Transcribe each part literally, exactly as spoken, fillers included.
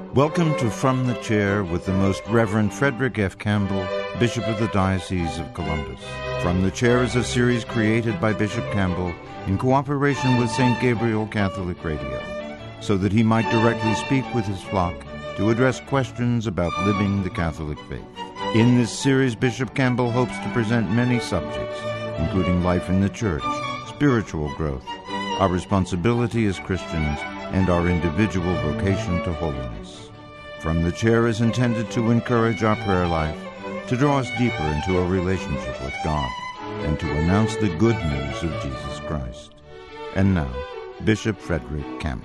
Welcome to From the Chair with the Most Reverend Frederick F. Campbell, Bishop of the Diocese of Columbus. From the Chair is a series created by Bishop Campbell in cooperation with Saint Gabriel Catholic Radio, so that he might directly speak with his flock to address questions about living the Catholic faith. In this series, Bishop Campbell hopes to present many subjects, including life in the Church, spiritual growth, our responsibility as Christians, and our individual vocation to holiness. From the Chair is intended to encourage our prayer life, to draw us deeper into a relationship with God, and to announce the good news of Jesus Christ. And now, Bishop Frederick Campbell.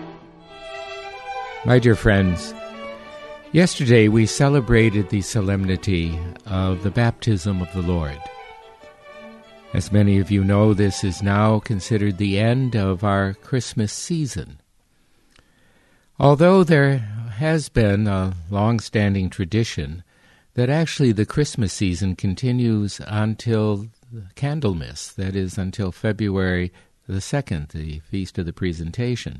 My dear friends, yesterday we celebrated the solemnity of the baptism of the Lord. As many of you know, this is now considered the end of our Christmas season. Although there has been a long-standing tradition that actually the Christmas season continues until Candlemas, that is, until February the second, the Feast of the Presentation.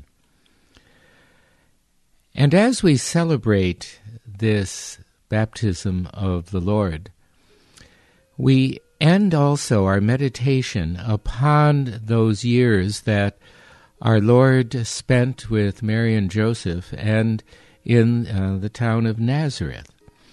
And as we celebrate this baptism of the Lord, we end also our meditation upon those years that our Lord spent with Mary and Joseph and in uh, the town of Nazareth.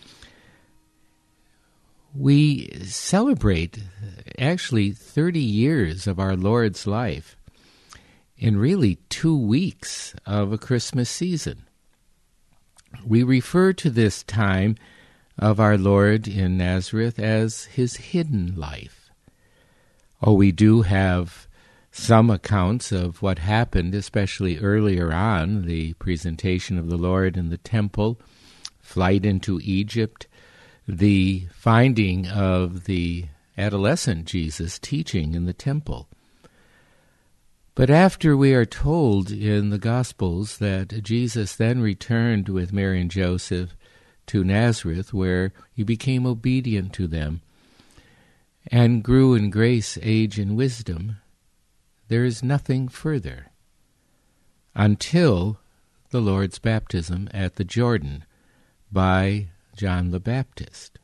We celebrate actually thirty years of our Lord's life in really two weeks of a Christmas season. We refer to this time of our Lord in Nazareth as his hidden life. Oh, we do have some accounts of what happened, especially earlier on, the presentation of the Lord in the temple, flight into Egypt, the finding of the adolescent Jesus teaching in the temple. But after we are told in the Gospels that Jesus then returned with Mary and Joseph to Nazareth, where he became obedient to them and grew in grace, age, and wisdom, there is nothing further until the Lord's baptism at the Jordan by John the Baptist.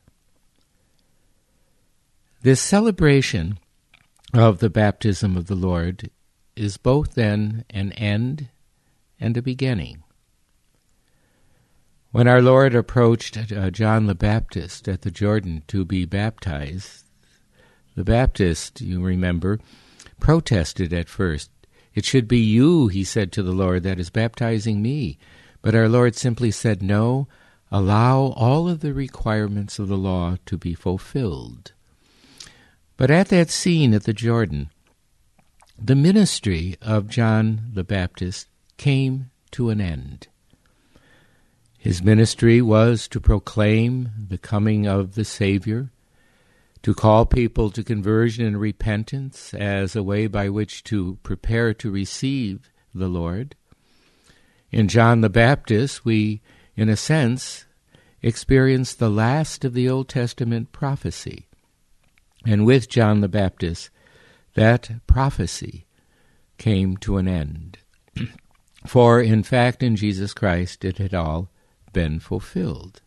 This celebration of the baptism of the Lord is both then an end and a beginning. When our Lord approached uh, John the Baptist at the Jordan to be baptized, the Baptist, you remember, protested at first. It should be you, he said to the Lord, that is baptizing me. But our Lord simply said, no, allow all of the requirements of the law to be fulfilled. But at that scene at the Jordan, the ministry of John the Baptist came to an end. His ministry was to proclaim the coming of the Savior, to call people to conversion and repentance as a way by which to prepare to receive the Lord. In John the Baptist, we, in a sense, experience the last of the Old Testament prophecy. And with John the Baptist, that prophecy came to an end. For, in fact, in Jesus Christ, it had all been fulfilled.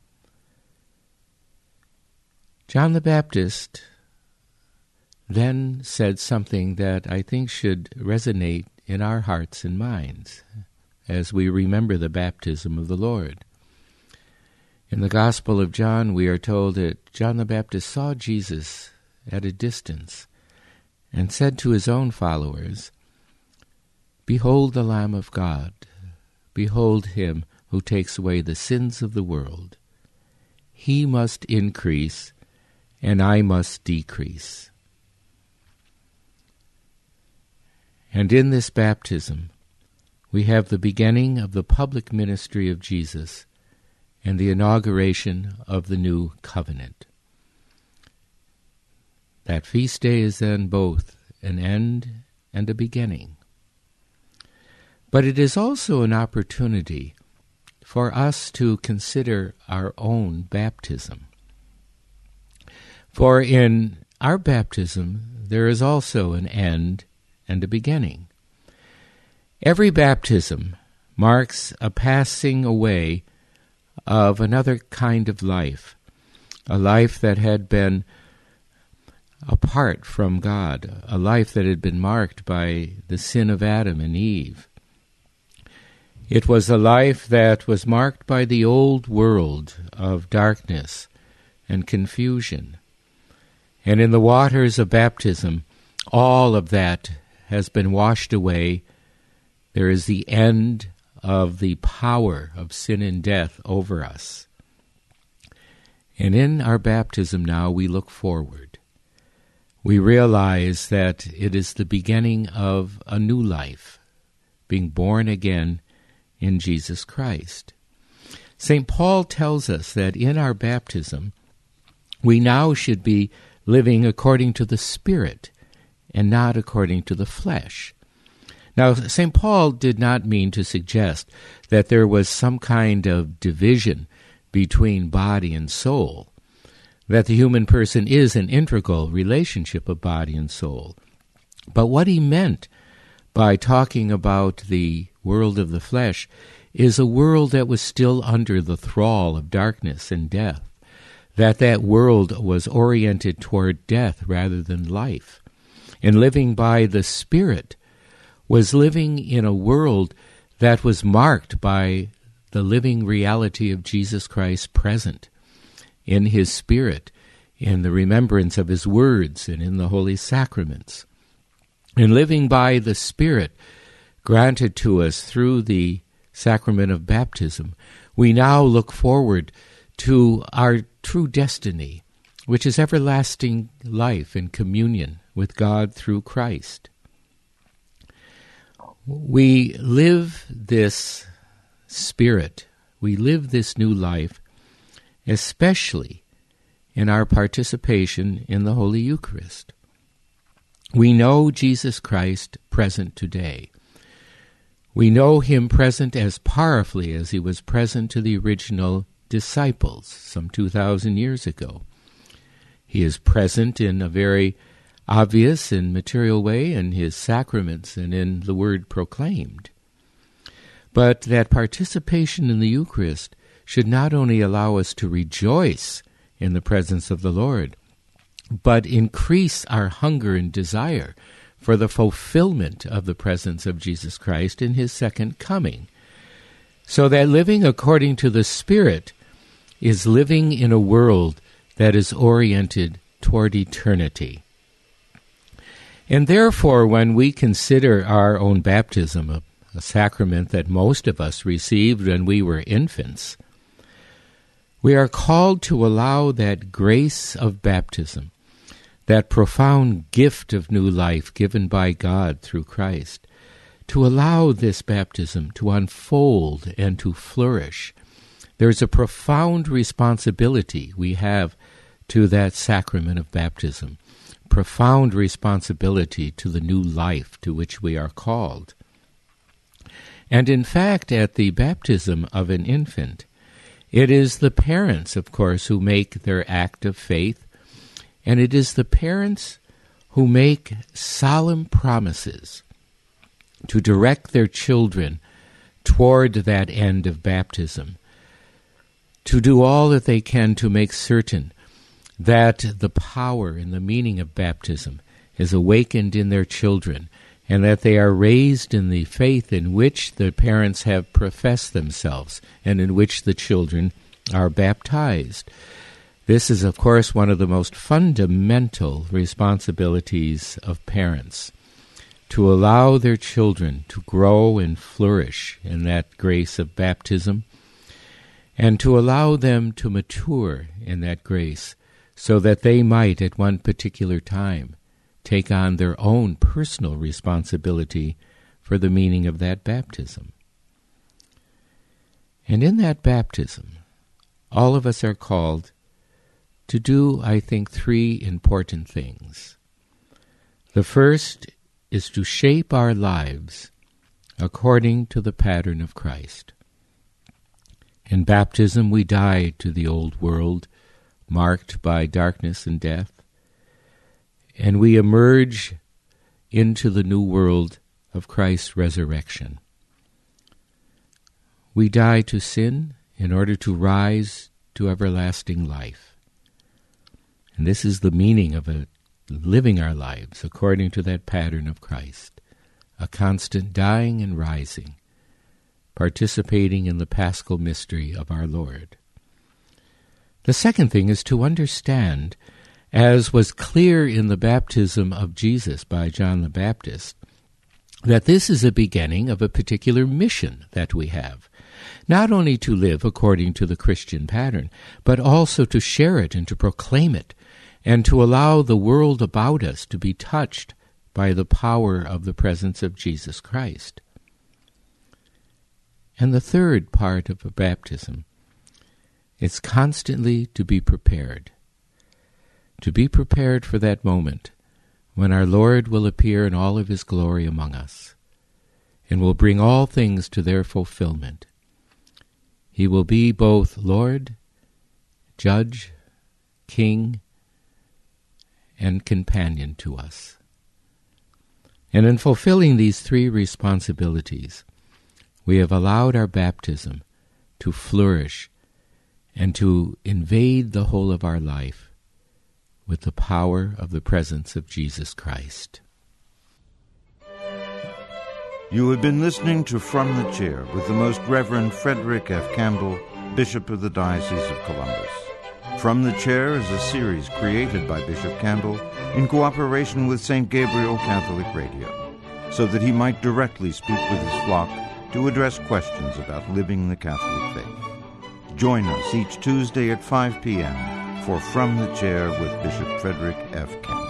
John the Baptist then said something that I think should resonate in our hearts and minds as we remember the baptism of the Lord. In the Gospel of John, we are told that John the Baptist saw Jesus at a distance and said to his own followers, "Behold the Lamb of God, behold him who takes away the sins of the world. He must increase, and I must decrease." And in this baptism, we have the beginning of the public ministry of Jesus and the inauguration of the new covenant. That feast day is then both an end and a beginning. But it is also an opportunity for us to consider our own baptism. For in our baptism, there is also an end and a beginning. Every baptism marks a passing away of another kind of life, a life that had been apart from God, a life that had been marked by the sin of Adam and Eve. It was a life that was marked by the old world of darkness and confusion. And in the waters of baptism, all of that has been washed away. There is the end of the power of sin and death over us. And in our baptism now we look forward. We realize that it is the beginning of a new life, being born again in Jesus Christ. Saint Paul tells us that in our baptism, we now should be living according to the Spirit and not according to the flesh. Now, Saint Paul did not mean to suggest that there was some kind of division between body and soul, that the human person is an integral relationship of body and soul. But what he meant by talking about the world of the flesh is a world that was still under the thrall of darkness and death, that that world was oriented toward death rather than life. And living by the Spirit was living in a world that was marked by the living reality of Jesus Christ present in his Spirit, in the remembrance of his words, and in the holy sacraments. And living by the Spirit granted to us through the sacrament of baptism, we now look forward to our true destiny, which is everlasting life in communion with God through Christ. We live this Spirit, we live this new life, especially in our participation in the Holy Eucharist. We know Jesus Christ present today. We know him present as powerfully as he was present to the original disciples some two thousand years ago. He is present in a very obvious and material way in his sacraments and in the word proclaimed. But that participation in the Eucharist should not only allow us to rejoice in the presence of the Lord, but increase our hunger and desire for the fulfillment of the presence of Jesus Christ in his second coming. So that living according to the Spirit is living in a world that is oriented toward eternity. And therefore, when we consider our own baptism, a, a sacrament that most of us received when we were infants, we are called to allow that grace of baptism, that profound gift of new life given by God through Christ, to allow this baptism to unfold and to flourish. There's a profound responsibility we have to that sacrament of baptism, profound responsibility to the new life to which we are called. And in fact, at the baptism of an infant, it is the parents, of course, who make their act of faith, and it is the parents who make solemn promises to direct their children toward that end of baptism, to do all that they can to make certain that the power and the meaning of baptism is awakened in their children, and that they are raised in the faith in which the parents have professed themselves and in which the children are baptized. This is, of course, one of the most fundamental responsibilities of parents, to allow their children to grow and flourish in that grace of baptism, and to allow them to mature in that grace, so that they might, at one particular time, take on their own personal responsibility for the meaning of that baptism. And in that baptism, all of us are called to do, I think, three important things. The first is to shape our lives according to the pattern of Christ. In baptism, we die to the old world, marked by darkness and death, and we emerge into the new world of Christ's resurrection. We die to sin in order to rise to everlasting life. And this is the meaning of a, living our lives according to that pattern of Christ, a constant dying and rising, participating in the paschal mystery of our Lord. The second thing is to understand, as was clear in the baptism of Jesus by John the Baptist, that this is a beginning of a particular mission that we have, not only to live according to the Christian pattern, but also to share it and to proclaim it, and to allow the world about us to be touched by the power of the presence of Jesus Christ. And the third part of a baptism is constantly to be prepared, to be prepared for that moment when our Lord will appear in all of his glory among us, and will bring all things to their fulfillment. He will be both Lord, Judge, King, and companion to us. And in fulfilling these three responsibilities, we have allowed our baptism to flourish and to invade the whole of our life with the power of the presence of Jesus Christ. You have been listening to From the Chair with the Most Reverend Frederick F. Campbell, Bishop of the Diocese of Columbus. From the Chair is a series created by Bishop Campbell in cooperation with Saint Gabriel Catholic Radio, so that he might directly speak with his flock to address questions about living the Catholic faith. Join us each Tuesday at five p.m. for From the Chair with Bishop Frederick F. Campbell.